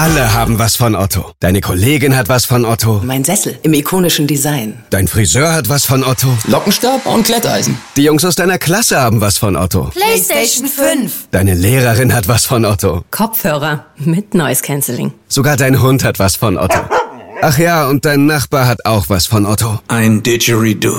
Alle haben was von Otto. Deine Kollegin hat was von Otto. Mein Sessel im ikonischen Design. Dein Friseur hat was von Otto. Lockenstab und Glätteisen. Die Jungs aus deiner Klasse haben was von Otto. PlayStation 5. Deine Lehrerin hat was von Otto. Kopfhörer mit Noise Cancelling. Sogar dein Hund hat was von Otto. Ach ja, und dein Nachbar hat auch was von Otto. Ein Didgeridoo.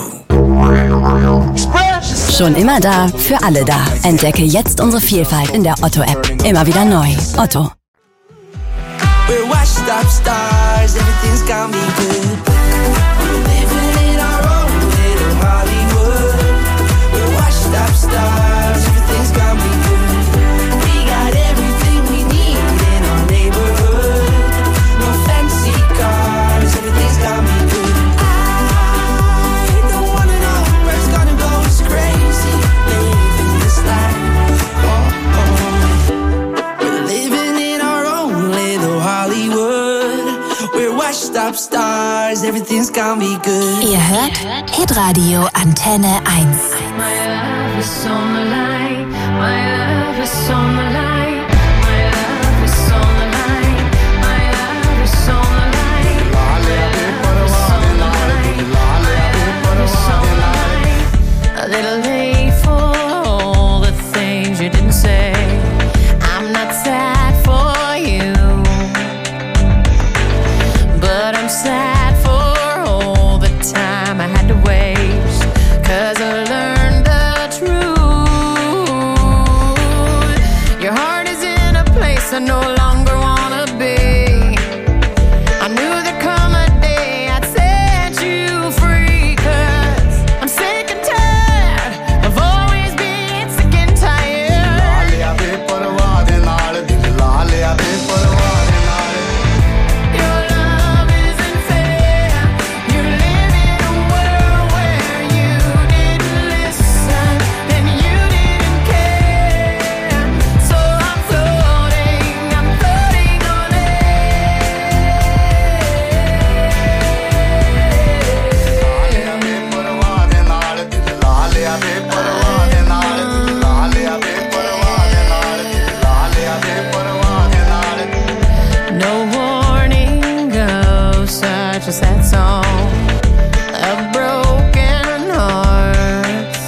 Schon immer da, für alle da. Entdecke jetzt unsere Vielfalt in der Otto-App. Immer wieder neu. Otto. We're washed up stars, everything's gonna be good. We're living in our own little Hollywood. We're washed up stars, everything's gonna be good. We got everything we need in our neighborhood. No fancy cars, everything's gonna be good. I don't wanna know where's gonna go, it's crazy living this life. We're living in our own little Hollywood. We're washed up stars, everything's gonna be good. Ihr hört Hitradio Antenne 1. My love is on the line. My love is on the line. My love is on the line. My love is on the line. My love is on the line. My love is on the line. A little late for all the things you didn't say. I'm not sad for you, but I'm sad for all the time I had to waste. 'Cause I learned the truth. Your heart is in a place I no longer wanna be. I knew there'd come a day I'd set you free. 'Cause I'm sick and tired of always being sick and tired. Your love isn't fair. You live in a world where you didn't listen and you didn't care. So I'm floating on no warning goes such a sad song of broken hearts.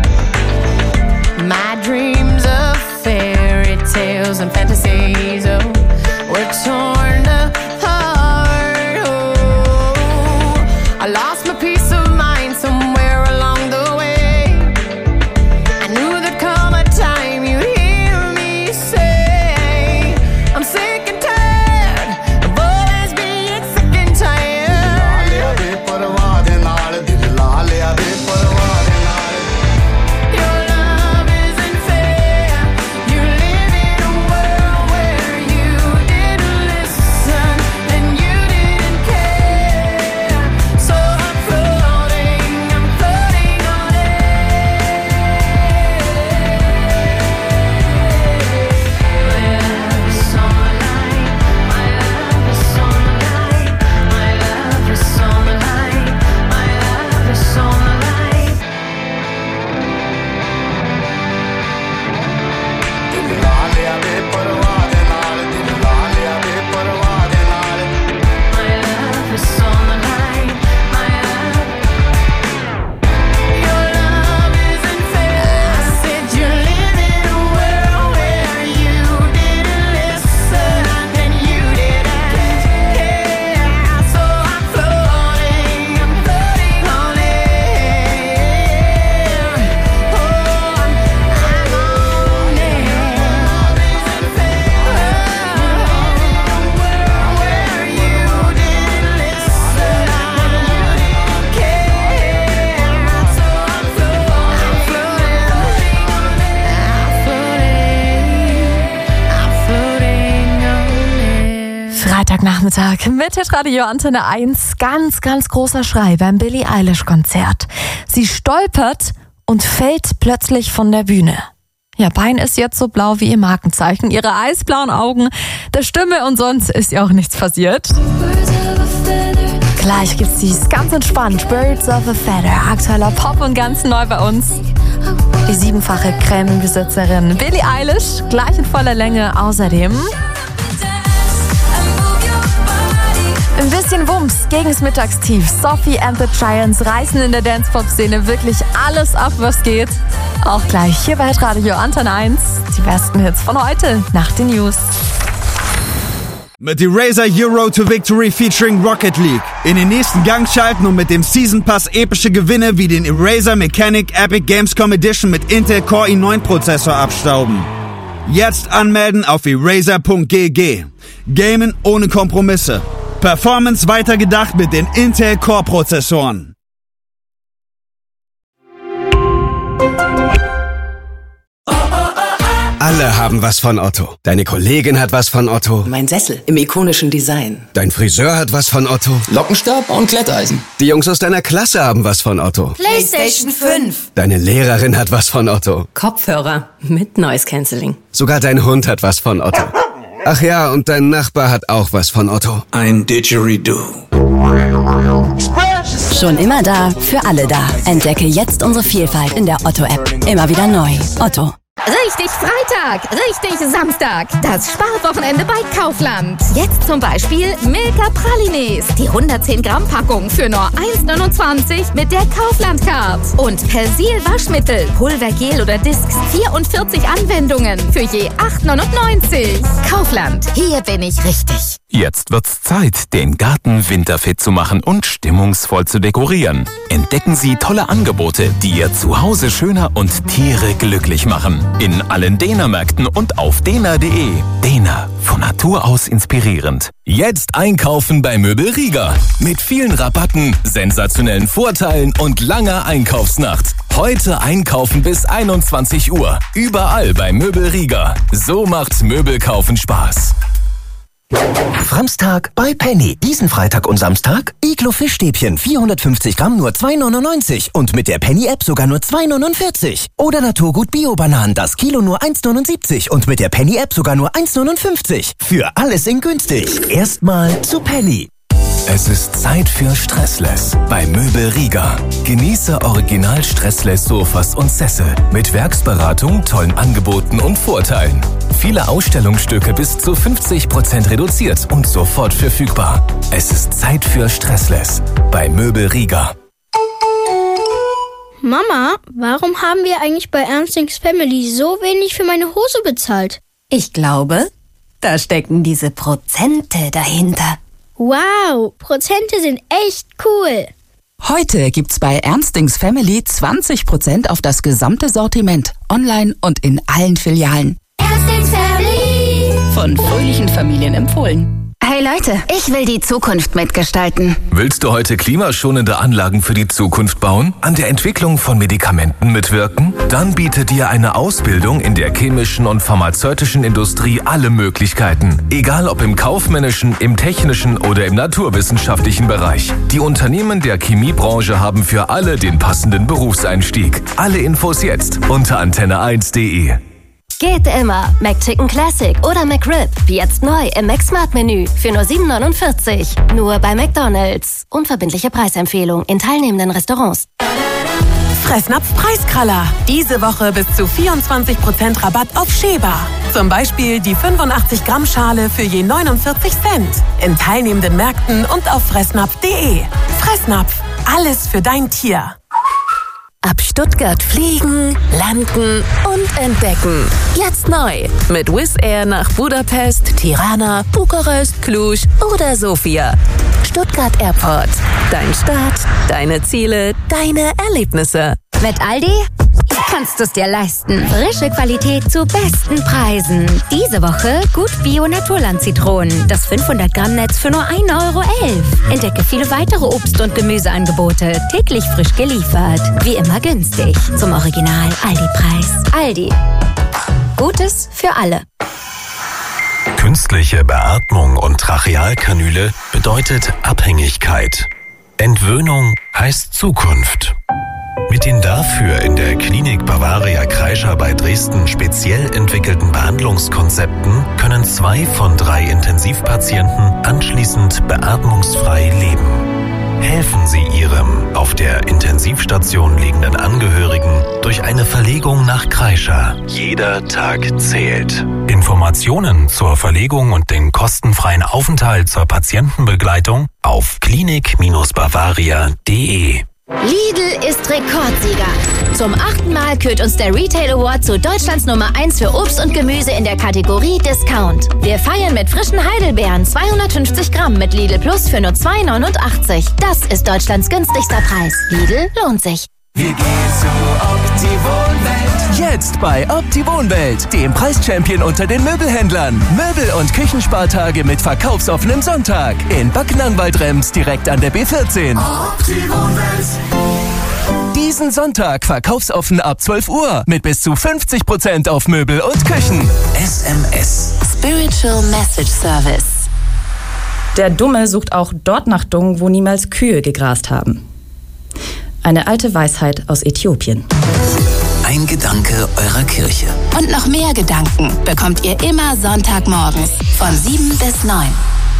My dreams of fairy tales and fantasies, oh, were torn apart. Oh, I lost my peace of mind somewhere along the way. I knew there'd come a time you'd hear me say, I'm sick and tired of always being sick and tired. Your love isn't fair. You live in a world where you didn't listen and you didn't care. So I'm floating on air. My love is on the line. My love is on the line. My love is on the line. My love is on the line. My love is on the line. My love. Your love isn't fair. I said you live in a world where you didn't listen and you didn't care. So I'm floating on air. Oh, I'm on air. Freitagnachmittag mit Hitradio Antenne 1. Ganz, ganz großer Schrei beim Billie Eilish Konzert. Sie stolpert und fällt plötzlich von der Bühne. Ihr Bein ist jetzt so blau wie ihr Markenzeichen, ihre eisblauen Augen, der Stimme und sonst ist ihr auch nichts passiert. Gleich gibt's dies ganz entspannt. Birds of a Feather, aktueller Pop und ganz neu bei uns. Die 7-fache Krämenbesitzerin Billie Eilish, gleich in voller Länge. Außerdem Bisschen Wumms gegen's Mittagstief. Sophie and the Giants reißen in der Dance-Pop-Szene wirklich alles ab, was geht. Auch gleich hier bei Radio Antenne 1. Die besten Hits von heute nach den News. Mit Eraser Euro to Victory featuring Rocket League. In den nächsten Gang schalten und mit dem Season Pass epische Gewinne wie den Eraser Mechanic Epic Gamescom Edition mit Intel Core i9 Prozessor abstauben. Jetzt anmelden auf eraser.gg. Gamen ohne Kompromisse. Performance weitergedacht mit den Intel Core Prozessoren. Alle haben was von Otto. Deine Kollegin hat was von Otto. Mein Sessel im ikonischen Design. Dein Friseur hat was von Otto. Lockenstab und Glätteisen. Die Jungs aus deiner Klasse haben was von Otto. PlayStation 5. Deine Lehrerin hat was von Otto. Kopfhörer mit Noise Cancelling. Sogar dein Hund hat was von Otto. Ach ja, und dein Nachbar hat auch was von Otto. Ein Didgeridoo. Schon immer da, für alle da. Entdecke jetzt unsere Vielfalt in der Otto-App. Immer wieder neu. Otto. Richtig Freitag, richtig Samstag. Das Sparwochenende bei Kaufland. Jetzt zum Beispiel Milka Pralines. Die 110 Gramm Packung für nur 1,29 mit der Kaufland-Card. Und Persil Waschmittel, Pulver, Gel oder Discs. 44 Anwendungen für je 8,99. Kaufland, hier bin ich richtig. Jetzt wird's Zeit, den Garten winterfit zu machen und stimmungsvoll zu dekorieren. Entdecken Sie tolle Angebote, die Ihr Zuhause schöner und Tiere glücklich machen. In allen Dena-Märkten und auf dena.de. Dena, von Natur aus inspirierend. Jetzt einkaufen bei Möbel Rieger. Mit vielen Rabatten, sensationellen Vorteilen und langer Einkaufsnacht. Heute einkaufen bis 21 Uhr. Überall bei Möbel Rieger. So macht Möbelkaufen Spaß. Samstag bei Penny. Diesen Freitag und Samstag Iglo Fischstäbchen 450 Gramm nur 2,99 und mit der Penny-App sogar nur 2,49. Oder Naturgut Bio-Bananen, das Kilo nur 1,79 und mit der Penny-App sogar nur 1,59. Für alles in günstig. Erstmal zu Penny. Es ist Zeit für Stressless bei Möbel Rieger. Genieße original Stressless Sofas und Sessel mit Werksberatung, tollen Angeboten und Vorteilen. Viele Ausstellungsstücke bis zu 50% reduziert und sofort verfügbar. Es ist Zeit für Stressless bei Möbel Rieger. Mama, warum haben wir eigentlich bei Ernstings Family so wenig für meine Hose bezahlt? Ich glaube, da stecken diese Prozente dahinter. Wow, Prozente sind echt cool. Heute gibt's bei Ernstings Family 20% auf das gesamte Sortiment, online und in allen Filialen. Ernstings Family. Von fröhlichen Familien empfohlen. Hey Leute, ich will die Zukunft mitgestalten. Willst du heute klimaschonende Anlagen für die Zukunft bauen? An der Entwicklung von Medikamenten mitwirken? Dann bietet dir eine Ausbildung in der chemischen und pharmazeutischen Industrie alle Möglichkeiten. Egal ob im kaufmännischen, im technischen oder im naturwissenschaftlichen Bereich. Die Unternehmen der Chemiebranche haben für alle den passenden Berufseinstieg. Alle Infos jetzt unter antenne1.de. Geht immer. McChicken Classic oder McRib. Jetzt neu im McSmart-Menü für nur 7,49. Nur bei McDonald's. Unverbindliche Preisempfehlung in teilnehmenden Restaurants. Fressnapf Preiskraller. Diese Woche bis zu 24% Rabatt auf Sheba. Zum Beispiel die 85 Gramm Schale für je 49 Cent. In teilnehmenden Märkten und auf fressnapf.de. Fressnapf. Alles für dein Tier. Ab Stuttgart fliegen, landen und entdecken. Jetzt neu mit Wizz Air nach Budapest, Tirana, Bukarest, Cluj oder Sofia. Stuttgart Airport. Dein Start, deine Ziele, deine Erlebnisse. Mit Aldi kannst du es dir leisten. Frische Qualität zu besten Preisen. Diese Woche gut Bio-Naturland-Zitronen. Das 500 Gramm Netz für nur 1,11 Euro. Entdecke viele weitere Obst- und Gemüseangebote. Täglich frisch geliefert. Wie immer günstig. Zum Original Aldi-Preis. Aldi. Gutes für alle. Künstliche Beatmung und Trachealkanüle bedeutet Abhängigkeit. Entwöhnung heißt Zukunft. Mit den dafür in der Klinik Bavaria Kreischer bei Dresden speziell entwickelten Behandlungskonzepten können 2 von 3 Intensivpatienten anschließend beatmungsfrei leben. Helfen Sie Ihrem auf der Intensivstation liegenden Angehörigen durch eine Verlegung nach Kreischa. Jeder Tag zählt. Informationen zur Verlegung und den kostenfreien Aufenthalt zur Patientenbegleitung auf klinik-bavaria.de. Lidl ist Rekordsieger. Zum 8. Mal kürt uns der Retail Award zu Deutschlands Nummer 1 für Obst und Gemüse in der Kategorie Discount. Wir feiern mit frischen Heidelbeeren 250 Gramm mit Lidl Plus für nur 2,89. Das ist Deutschlands günstigster Preis. Lidl lohnt sich. Wir gehen zu Opti-Wohnwelt. Jetzt bei Opti-Wohnwelt, dem Preischampion unter den Möbelhändlern. Möbel- und Küchenspartage mit verkaufsoffenem Sonntag. In Backnang-Waldrems direkt an der B14. Opti-Wohnwelt. Diesen Sonntag verkaufsoffen ab 12 Uhr mit bis zu 50% auf Möbel und Küchen. SMS. Spiritual Message Service. Der Dumme sucht auch dort nach Dung, wo niemals Kühe gegrast haben. Eine alte Weisheit aus Äthiopien. Ein Gedanke eurer Kirche. Und noch mehr Gedanken bekommt ihr immer Sonntagmorgens von 7 bis 9.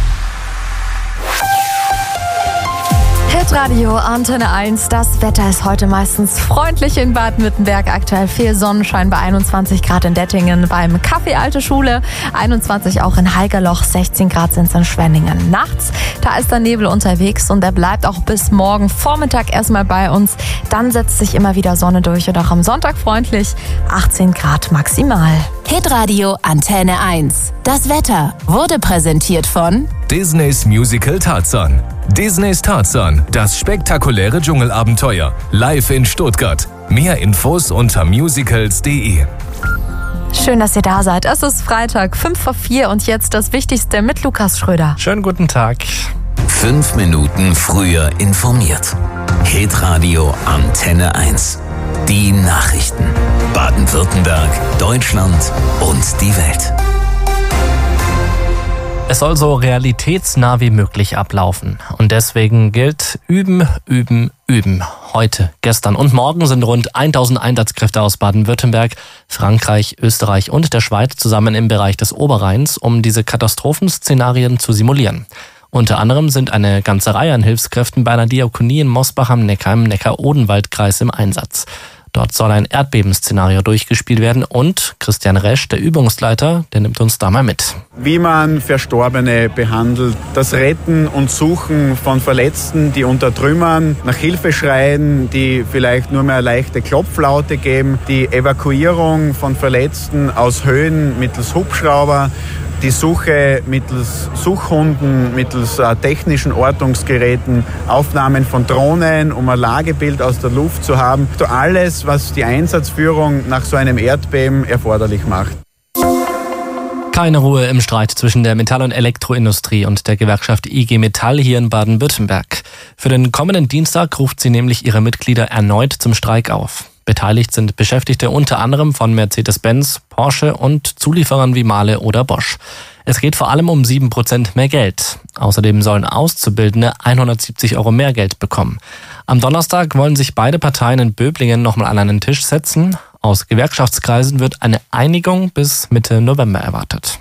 Hitradio Antenne 1. Das Wetter ist heute meistens freundlich in Baden-Württemberg. Aktuell viel Sonnenschein bei 21 Grad in Dettingen, beim Café Alte Schule, 21 auch in Haigerloch, 16 Grad sind es in Schwenningen. Nachts, da ist der Nebel unterwegs und der bleibt auch bis morgen Vormittag erstmal bei uns. Dann setzt sich immer wieder Sonne durch und auch am Sonntag freundlich, 18 Grad maximal. Hitradio Antenne 1. Das Wetter wurde präsentiert von Disneys Musical Tarzan. Disneys Tarzan, das spektakuläre Dschungelabenteuer. Live in Stuttgart. Mehr Infos unter musicals.de. Schön, dass ihr da seid. Es ist Freitag, 5:04 und jetzt das Wichtigste mit Lukas Schröder. Schönen guten Tag. 5 Minuten früher informiert. Hitradio Antenne 1. Die Nachrichten. Baden-Württemberg, Deutschland und die Welt. Es soll so realitätsnah wie möglich ablaufen. Und deswegen gilt Üben, Üben, Üben. Heute, gestern und morgen sind rund 1000 Einsatzkräfte aus Baden-Württemberg, Frankreich, Österreich und der Schweiz zusammen im Bereich des Oberrheins, um diese Katastrophenszenarien zu simulieren. Unter anderem sind eine ganze Reihe an Hilfskräften bei einer Diakonie in Mosbach am Neckar im Neckar-Odenwald-Kreis im Einsatz. Dort soll ein Erdbebenszenario durchgespielt werden und Christian Resch, der Übungsleiter, der nimmt uns da mal mit. Wie man Verstorbene behandelt, das Retten und Suchen von Verletzten, die unter Trümmern nach Hilfe schreien, die vielleicht nur mehr leichte Klopflaute geben, die Evakuierung von Verletzten aus Höhen mittels Hubschrauber, die Suche mittels Suchhunden, mittels technischen Ortungsgeräten, Aufnahmen von Drohnen, um ein Lagebild aus der Luft zu haben. So alles, was die Einsatzführung nach so einem Erdbeben erforderlich macht. Keine Ruhe im Streit zwischen der Metall- und Elektroindustrie und der Gewerkschaft IG Metall hier in Baden-Württemberg. Für den kommenden Dienstag ruft sie nämlich ihre Mitglieder erneut zum Streik auf. Beteiligt sind Beschäftigte unter anderem von Mercedes-Benz, Porsche und Zulieferern wie Mahle oder Bosch. Es geht vor allem um 7% mehr Geld. Außerdem sollen Auszubildende 170 € mehr Geld bekommen. Am Donnerstag wollen sich beide Parteien in Böblingen nochmal an einen Tisch setzen. Aus Gewerkschaftskreisen wird eine Einigung bis Mitte November erwartet.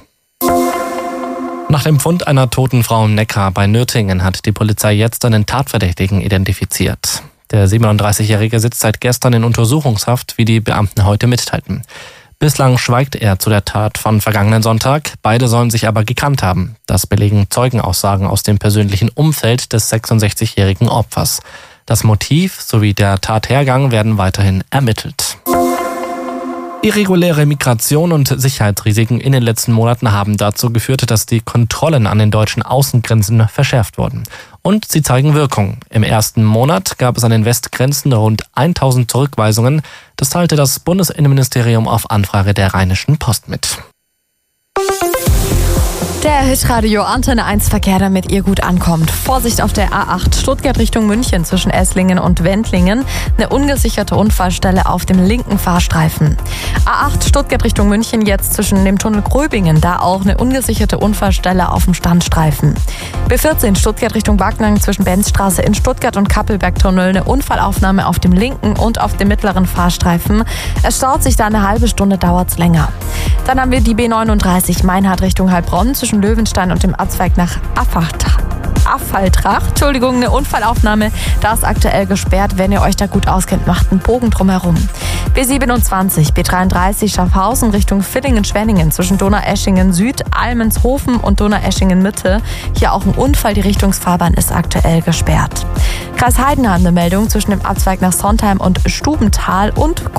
Nach dem Fund einer toten Frau im Neckar bei Nürtingen hat die Polizei jetzt einen Tatverdächtigen identifiziert. Der 37-Jährige sitzt seit gestern in Untersuchungshaft, wie die Beamten heute mitteilten. Bislang schweigt er zu der Tat von vergangenen Sonntag. Beide sollen sich aber gekannt haben. Das belegen Zeugenaussagen aus dem persönlichen Umfeld des 66-jährigen Opfers. Das Motiv sowie der Tathergang werden weiterhin ermittelt. Irreguläre Migration und Sicherheitsrisiken in den letzten Monaten haben dazu geführt, dass die Kontrollen an den deutschen Außengrenzen verschärft wurden. Und sie zeigen Wirkung. Im ersten Monat gab es an den Westgrenzen rund 1000 Zurückweisungen. Das teilte das Bundesinnenministerium auf Anfrage der Rheinischen Post mit. Der Hitradio Antenne 1 Verkehr, damit ihr gut ankommt. Vorsicht auf der A8 Stuttgart Richtung München zwischen Esslingen und Wendlingen. Eine ungesicherte Unfallstelle auf dem linken Fahrstreifen. A8 Stuttgart Richtung München jetzt zwischen dem Tunnel Gröbingen. Da auch eine ungesicherte Unfallstelle auf dem Standstreifen. B14 Stuttgart Richtung Backnang zwischen Benzstraße in Stuttgart und Kappelbergtunnel. Eine Unfallaufnahme auf dem linken und auf dem mittleren Fahrstreifen. Es staut sich da eine halbe Stunde, dauert's länger. Dann haben wir die B39 Meinhard Richtung Heilbronn zwischen Löwenstein und dem Abzweig nach Affalltrach. Entschuldigung, eine Unfallaufnahme. Da ist aktuell gesperrt. Wenn ihr euch da gut auskennt, macht einen Bogen drumherum. B27, B33 Schaffhausen Richtung Villingen-Schwenningen zwischen Donaueschingen Süd, Almenshofen und Donaueschingen Mitte. Hier auch ein Unfall. Die Richtungsfahrbahn ist aktuell gesperrt. Kreis Heidenheim eine Meldung zwischen dem Abzweig nach Sontheim und Stubental und